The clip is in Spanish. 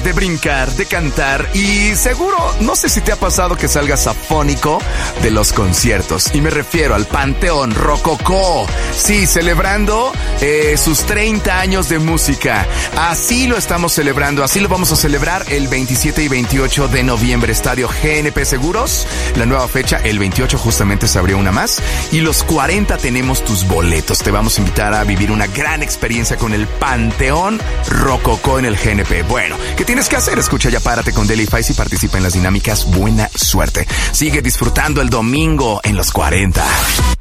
de brincar, de cantar y seguro, no sé si te ha pasado que salgas afónico de los conciertos. Y me refiero al Panteón Rococó. Sí, celebrando sus 30 años de música. Así lo estamos celebrando, así lo vamos a celebrar el 27 y 28 de noviembre. Estadio GNP Seguros. La nueva fecha, el 28 justamente se abrió una más. Y los 40 tenemos tus boletos. Te vamos a invitar a vivir una gran experiencia con el Panteón Rococó en el GNP. Bueno, ¿qué tienes que hacer? Escucha Ya Párate con Deli Fais y participa en las dinámicas. Buena suerte. Sigue disfrutando el domingo en los 40.